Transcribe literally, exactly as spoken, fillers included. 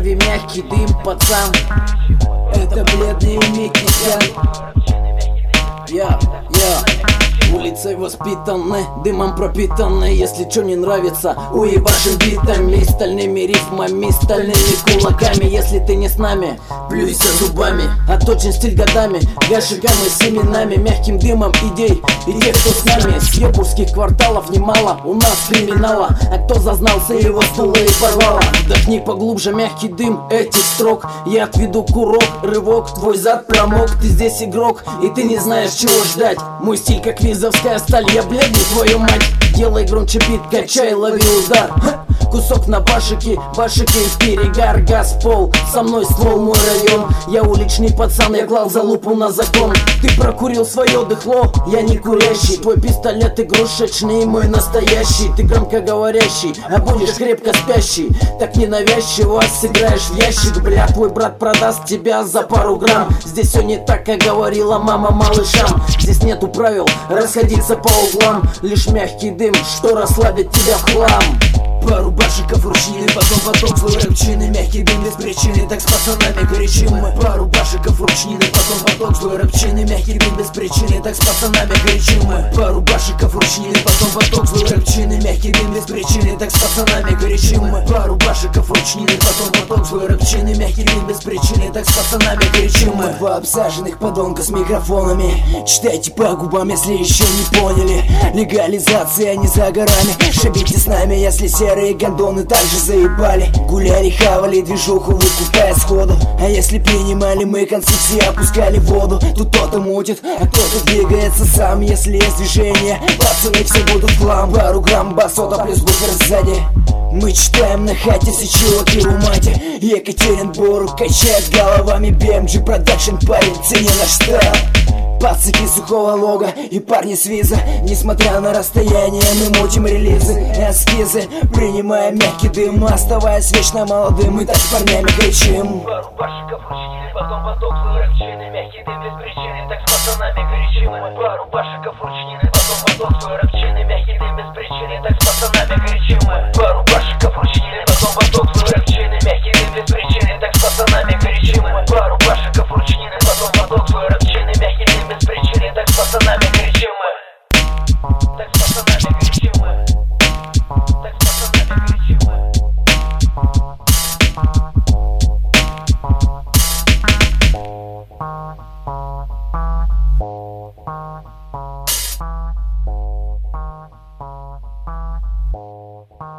крови мягкий дым, пацан. Это бледный Микки Хан. Я, я улицей воспитаны, дымом пропитаны. Если чё не нравится, уебашим битами, стальными рифмами, стальными кулаками. Если ты не с нами, плюйся зубами. Отточен стиль годами, гашиком и семенами, мягким дымом идей и тех, кто с нами. С ебурских кварталов немало у нас криминала, а кто зазнался, его сдуло и порвало. Вдохни поглубже мягкий дым этих строк, я отведу курок, рывок, твой зад промок. Ты здесь игрок, и ты не знаешь, чего ждать. Мой стиль как визовская сталь, я бледный, твою мать. Делай громче бит, качай, лови удар. Ха! Кусок на башике, башики в перегар, газ пол, со мной ствол, мой район. Я уличный пацан, я клал залупу на закон. Ты прокурил свое дыхло, я не курящий. Твой пистолет игрушечный, мой настоящий. Ты громкоговорящий, а будешь крепко спящий. Так ненавязчиво сыграешь в ящик, бля. Твой брат продаст тебя за пару грамм. Здесь все не так, как говорила мама малышам. Здесь нету правил расходиться по углам, лишь мягкий дым, что расслабит тебя в хлам. Пару башиков ручнины, потом поток злой рэпчины. Мягкий дым без причины, так с пацанами горячим мы. Пару башиков ручнины, потом поток злой рэпчины. Мягкий дым без причины, так с пацанами горячим мы. Пару башиков ручнины, потом поток злой рэпчины. Мягкий дым без причины, так с пацанами горячим мы. Пару башиков ручнины, потом поток злой рэпчины. Мягкий дым без причины, так с пацанами горячим мы. Два обсаженных подонка с микрофонами, читайте по губам, если еще не поняли. Легализация не за горами, шибите с нами, если серые гондоны также заебали. Гуляли, хавали движуху, выкупая сходу. А если принимали мы концепции, опускали в воду. Тут кто-то мутит, а кто-то двигается сам. Если есть движение, пацаны все будут в хлам. Пару грамм басота плюс буфер сзади. Мы читаем на хате, все чуваки в мате. Екатеринбург качает головами, би эм джи продакшн, парень, цени наш стайл. Пацаки сухого лога и парни с виза. Несмотря на расстояние, мы мутим релизы, эскизы, принимаем мягкий дым, оставаясь вечно молодым. Мы так с парнями кричим. Пару башиков ручнины, потом поток злой рэпчины. Мягкий дым без причины, так с пацанами горячим мы. Пару башиков ручнины, потом поток злой рэпчины. Мягкий дым без причины, так с пацанами горячим мы. Пару башиков ручнины, потом поток злой рэпчины. Мягкий дым без причины, так с пацанами горячим мы. Пару башиков ручнины, потом поток злой рэпчины. Мягкий дым без причины, так с пацанами горячим мы. Так с пацанами горячим мы. Так с пацанами горячим мы. Oh